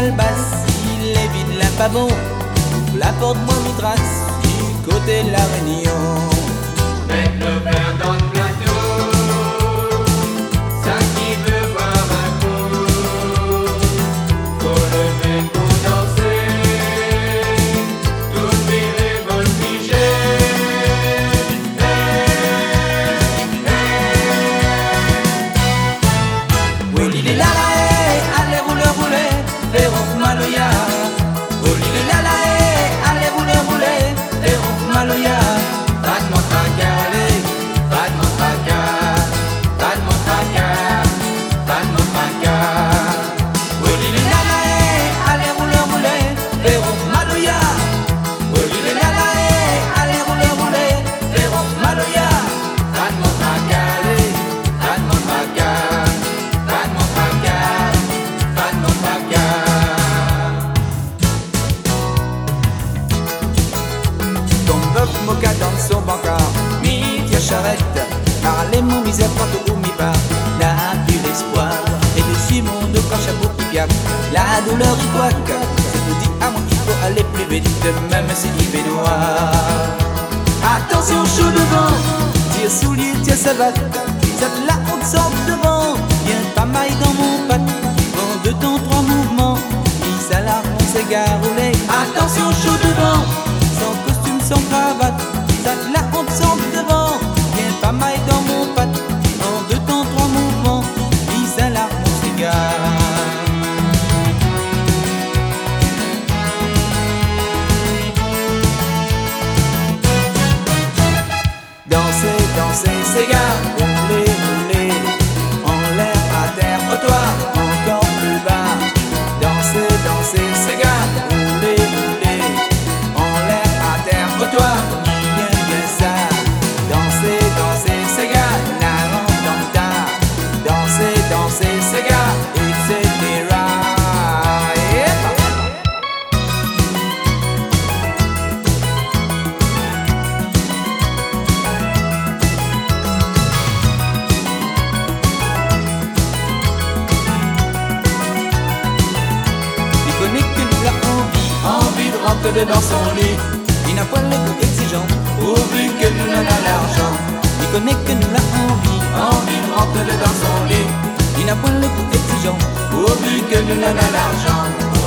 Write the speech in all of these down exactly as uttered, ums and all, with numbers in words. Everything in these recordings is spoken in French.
calebasse, il est vide la pavon, la porte moins mitrasse, du côté de la Réunion. Mettre le verre dans le plateau, ça qui veut boire un coup, faut lever pour danser, tout virer voltiger. Oui, il est là, là, eh, allez rouler, rouler, Véron Maloya. Oui, il est là, là, eh, allez rouler, rouler, Véron Maloya. Pas de mon tracas, allez, pas de mon tracas, pas de mon tracas, pas de mon tracas. Oui, il est là, là, eh, allez rouler, rouler, Véron Maloya. Oui, il est là, là, eh, allez rouler, rouler, Véron Maloya. Pas de mon tracas, allez, pas de mon tracas, pas de mon tracas, pas de mon tracas. Ton bœuf moka dans son bancard, mi tia charrette, parlez mon misère quand au mi part, n'a plus l'espoir, et le Simon de quand chapeau qui piape, la douleur y couaque, je vous dis à moi qu'il faut aller plus vite, même si il fait noir. Attention chaud devant, tire soulier, tire savate, ils ont la honte sort devant, viens pas maille dans mon patte, en deux temps trois mouvements, ils alarment, on s'égare roulé. Attention chaud devant, sans costume, sans cravate, ça te la honte semble devant, viens pas maille dans mon patte, en deux temps trois mouvements, ils alarment, on s'égare. Danser, danser, s'égare, rouler, rouler, en l'air, à terre, au toit, encore plus bas. Danser, danser, s'égare, rouler, rouler, en l'air, à terre, au toit, bien, bien ça. Danser, danser, s'égare, la rampe dans le tas. Danser, danser, s'égare, et cetera. Il connaît que la envie, envie de rentrer dedans son lit. Il n'a pas le goût exigeant, pourvu que nous en a l'argent. Il connaît que nous l'a envie, envie de rentrer dedans son lit. Il n'a pas le goût exigeant, pourvu que nous en a l'argent.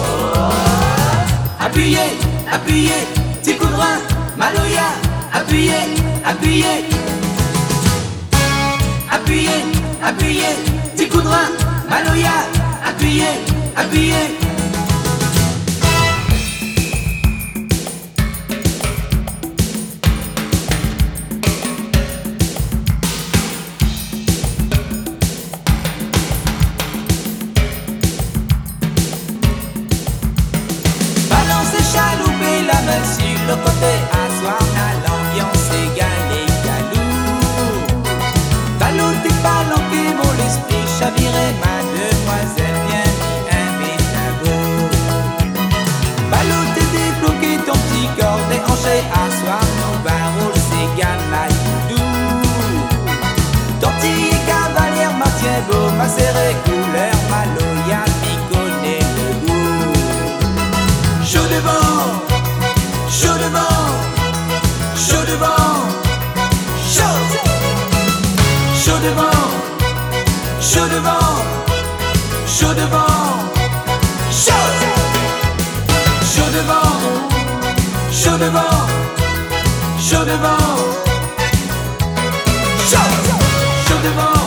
Oh. Appuyez, appuyez, petit coup de rein, Maloya. Appuyez, appuyez. Appuyez, appuyez, petit coup de rein, Maloya. Appuyez, appuyez. Balancez, chaloupez la main sur le côté, asseoir à l'ambiance égale et galou. Ballotez, palanquez mon esprit, chavirez ma demoiselle, bien mis invite à vous. Ballotez, débloquez ton petit corps, déhanché, asseoir nos barreaux, s'égale ma doudou. Tortille, cavalière, maintien beau, macéré, couleur, Maloya, piconner le goût. Chaud devant, chaud devant, chaud devant, chaud. Chaud devant, chaud devant, chaud devant, chaud. Chaud devant, chaud devant, chaud devant, chaud. Chaud devant.